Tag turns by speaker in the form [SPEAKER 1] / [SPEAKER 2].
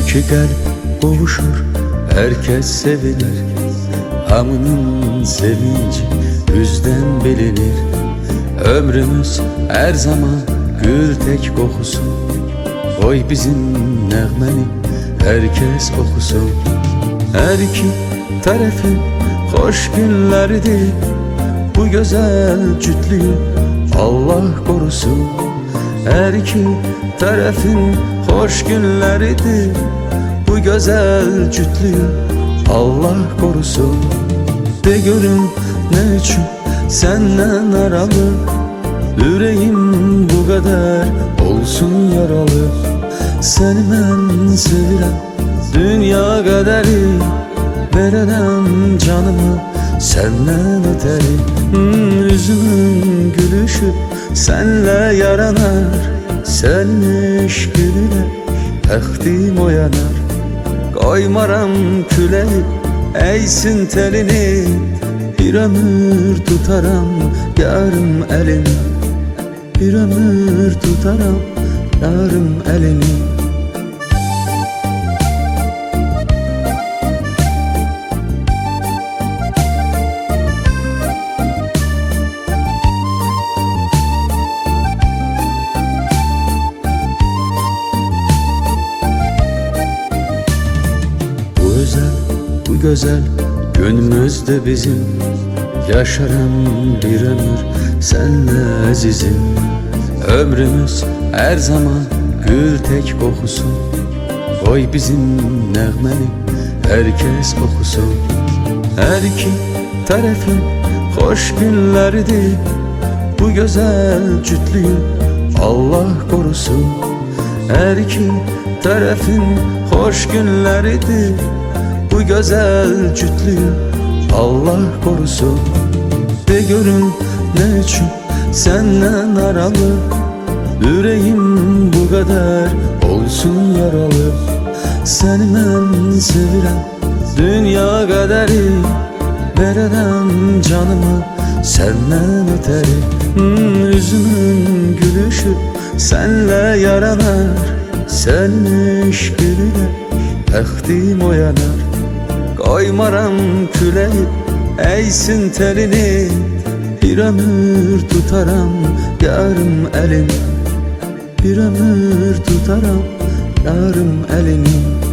[SPEAKER 1] İki kalp kavuşur, herkes sevilir. Hamının sevinci yüzden bilinir. Ömrümüz her zaman gül tek kokusu. Oy bizim nəğməni herkes okusun. Her iki tarafın hoş günleridir. Bu güzel cütlüğü Allah korusun. Her iki tarafın hoş günleridir. Bu güzel cütlüğü Allah korusun. De görün ne için senden aralı, yüreğim bu kadar olsun yaralı. Seni ben sevirəm, dünya kaderi verərəm canımı senden öteri. Yüzümün gülüşü senle yaranar, senin eşkinle təxtim oyanar. Koymaram küleyi, eğsin telini, bir ömür tutaram yarım elini. Bir ömür tutaram yarım elini. Bu güzel günümüzde bizim, yaşaram bir ömür senle azizim. Ömrümüz her zaman gül tek kokusun. Oy bizim nəğməni herkes okusun. Her iki tarafın hoş günleridir. Bu güzel cütlüğü Allah korusun. Her iki tarafın hoş günleridir. Bu güzel cütlüğü Allah korusun. De görün ne için senden aralı, yüreğim bu kadar olsun yaralı. Seni ben sevirəm, dünya kaderi verərəm canımı senden öteri. Yüzümün gülüşü senle yaranar, senin eşkinle təxtim oyanar. Koymaram küleyi, eğsin telini, bir ömür tutaram yarım elini. Bir ömür tutaram yarım elini.